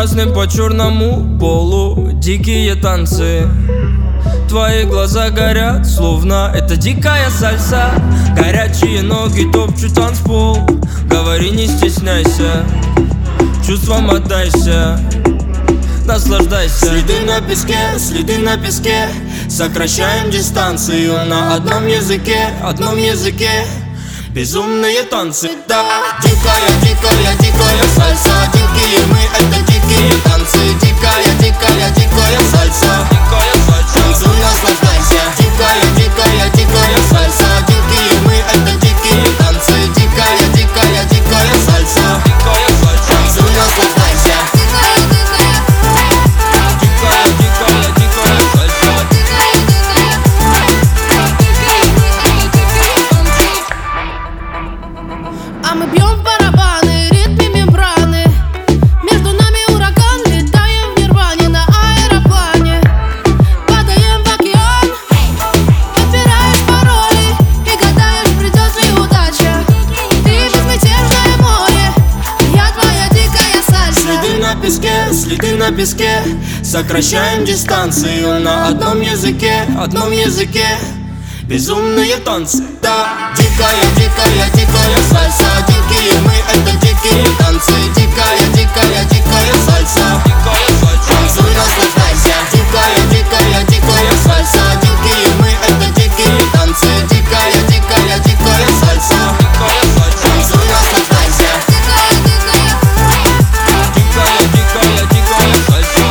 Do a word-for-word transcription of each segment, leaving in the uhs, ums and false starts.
красным по черному полу, дикие танцы. Твои глаза горят, словно это дикая сальса. Горячие ноги топчут танцпол. Говори, не стесняйся, чувствам отдайся, наслаждайся. Следы на песке, следы на песке. Сокращаем дистанцию на одном языке, одном языке. Безумные танцы, да. Дикая, дикая, дикая сальса. Дикие мы, это дикие танцы. Дикая, дикая, дикая сальса. Дикая сальса. Танцуй, наслаждайся. Дикая, дикая, дикая сальса. Дикие мы, это дикие танцы. Дикая, дикая, дикая сальса. Дикая сальса. Танцуй, наслаждайся. Дикая, дикая, дикая сальса. А мы бьем в барабаны, ритме мембраны. Между нами ураган, летаем в нирване на аэроплане. Падаем в океан, подбираешь пароли и гадаешь, придет ли удача. Ты безмятежное море, я твоя дикая сальса. Следы на песке, следы на песке. Сокращаем дистанцию на одном языке, одном языке. Безумные танцы, да. Дикая, дикая, дикая сальса. Дикие мы, это дикие танцы. Дикая, дикая, дикая сальса. Дикая сальса. Танцуй, наслаждайся. Дикая, дикая, дикая сальса. Дикие мы, это дикие танцы. Дикая, дикая, дикая сальса. Дикая сальса. Танцуй, наслаждайся. Дикая, дикая, дикая сальса.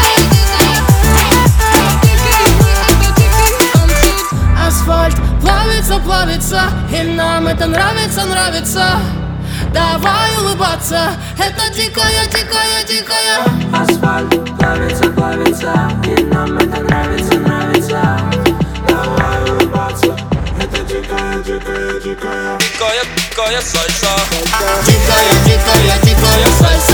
Асфальт плавится, плавится, и нам это нравится, нравится. Давай улыбаться, это дикая, дикая, дикая. Асфальт плавится, плавится, и нам это нравится, нравится. Давай улыбаться, это дикая, дикая, дикая. Дикая, дикая сальса. Дикая, дикая, дикая сальса.